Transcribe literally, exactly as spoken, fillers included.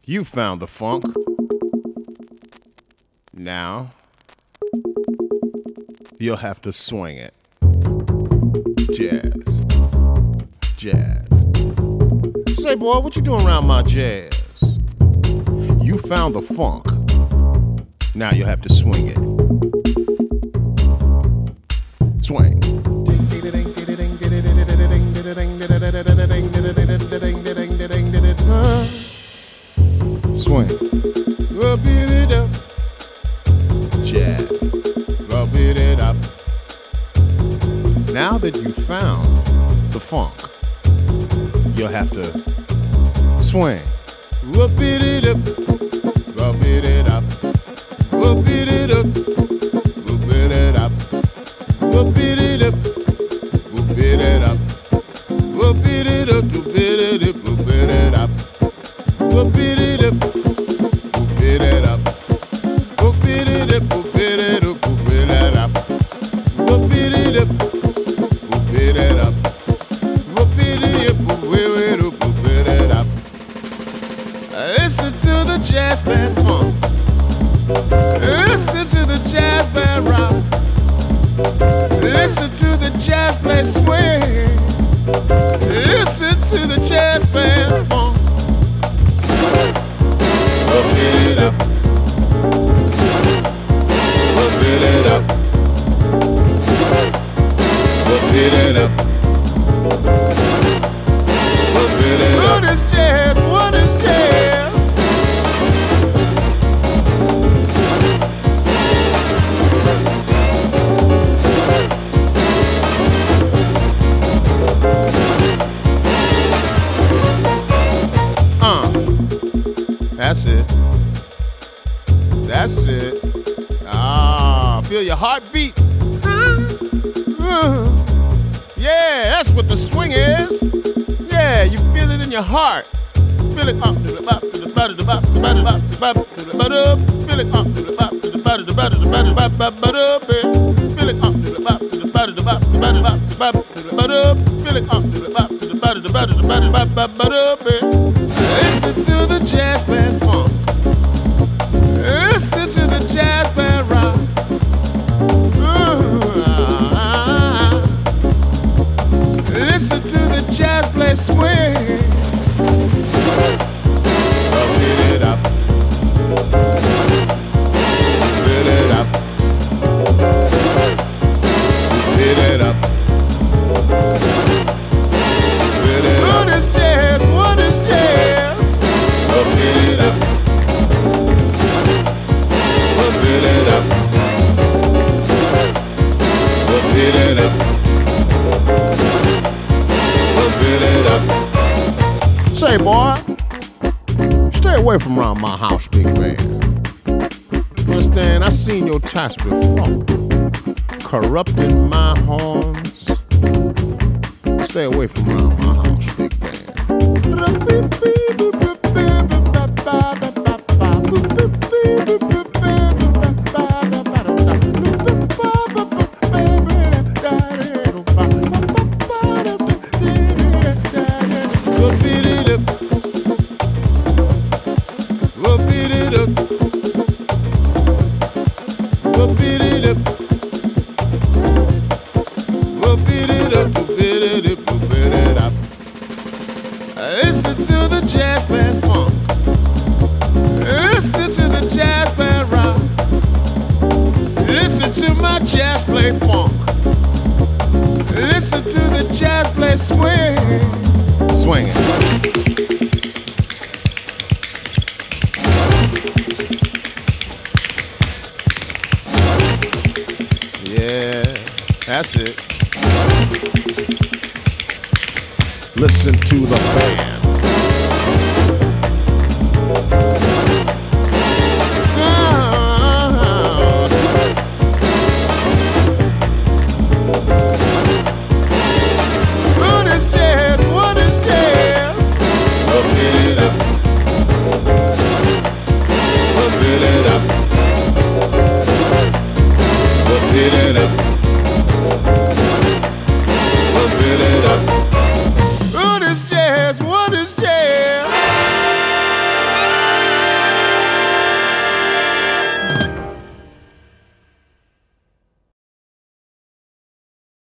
You found the funk. Now, you'll have to swing it. Jazz. Jazz. Say, boy, what you doing around my jazz? You found the funk. Now you'll have to swing it. Swing. Swing. Rub it up. Jazz. Rub it up. Now that you found the funk, you'll have to swing. Rub it up. Rub it up. Rub it up. Rub it up. Rub it up. Rub it up. Rub it up. Rub it up. Rub it up. Rub it up. Rub it up. Rub it up. Rub it up. Rub it up. Rub it up. Rub it up. Rub it up. Listen to the jazz band funk. Listen to the jazz band rock. Listen to the jazz play swing. Listen to the jazz band funk. Rub it up. Rub it up. Rub it up. Rub it up. What is jazz? What is jazz? Uh, that's it. That's it. Ah, feel your heartbeat. Uh, yeah, that's what the swing is. Yeah, you feel it in your heart. Feel it up to the bop, to the bop, to the bop, to the bop, to the bop, to the bop, up. Feel it up to the bop, to the bop, to the bop, to the bop, to the bop, bop, up. Feel it up to the bop, to the bop, to the bop, to the bop, to the bop, to the bop, up. Feel it up to the bop, to the bop, to the bop, to the bop, to the bop, bop, up. Listen to the jazz band funk. Listen to the jazz band rock. Listen to the jazz play swing. Rub it up. Fill it up. Fill it up. Fill it up. What is jazz? What is jazz? Rub it up. Fill it up. Fill it up. Fill it up. Say, boy, stay away from around my house, big man. Understand? I seen your task with funk, corrupting my horns. Stay away from around my house, big man. Listen to the jazz band funk. Listen to the jazz band rock. Listen to my jazz play funk. Listen to the jazz play swing. Swing it. Yeah, that's it. Listen to the band.